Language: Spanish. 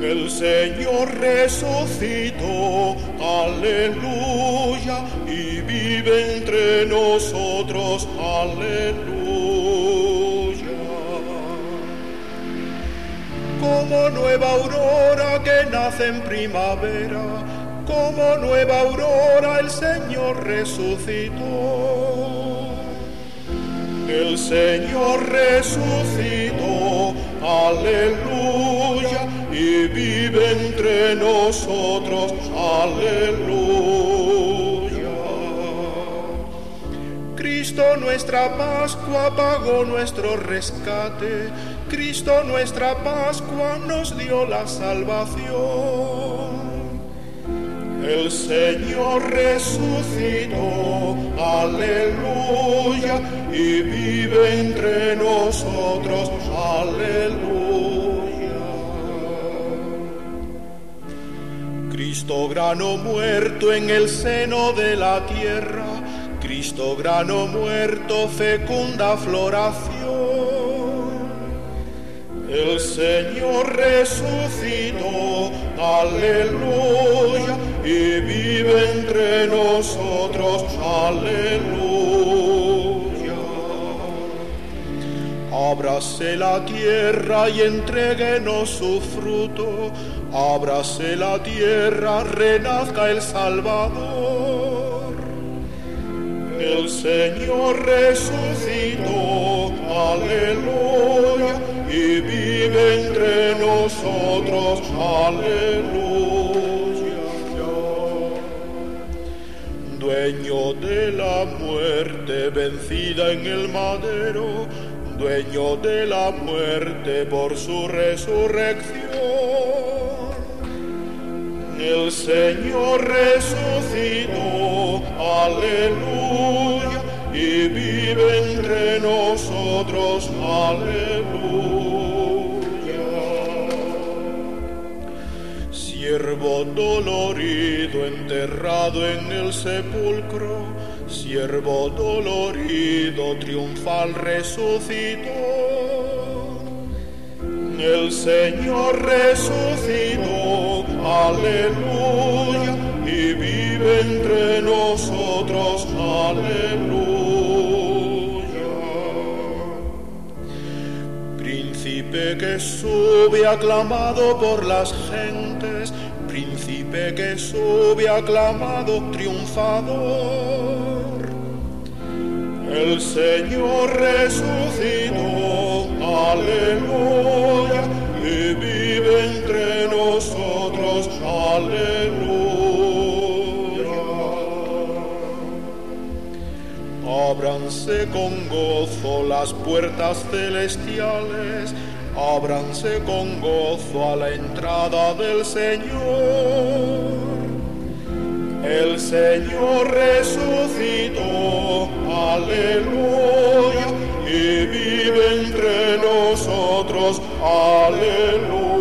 El Señor resucitó, aleluya, y vive entre nosotros, aleluya. Como nueva aurora que nace en primavera, como nueva aurora el Señor resucitó. El Señor resucitó, aleluya, y vive entre nosotros, aleluya. Cristo nuestra Pascua pagó nuestro rescate, Cristo nuestra Pascua nos dio la salvación. El Señor resucitó, aleluya, y vive entre nosotros, aleluya. Cristo grano muerto en el seno de la tierra, Cristo grano muerto, fecunda floración. El Señor resucitó, aleluya, y vive entre nosotros, aleluya. Ábrase la tierra y entréguenos su fruto, ábrase la tierra, renazca el Salvador. El Señor resucitó, aleluya, y vive entre nosotros, aleluya. Dueño de la muerte vencida en el madero, dueño de la muerte por su resurrección. El Señor resucitó, aleluya, y vive entre nosotros, aleluya. Siervo dolorido, enterrado en el sepulcro, siervo dolorido, triunfal resucitó. El Señor resucitó, aleluya, y vive entre nosotros, aleluya. Príncipe que sube aclamado por las gentes, príncipe que sube aclamado triunfador. El Señor resucitó, aleluya, y vive entre nosotros, aleluya. Ábranse con gozo las puertas celestiales, ábranse con gozo a la entrada del Señor. El Señor resucitó, aleluya, y vive entre nosotros, aleluya.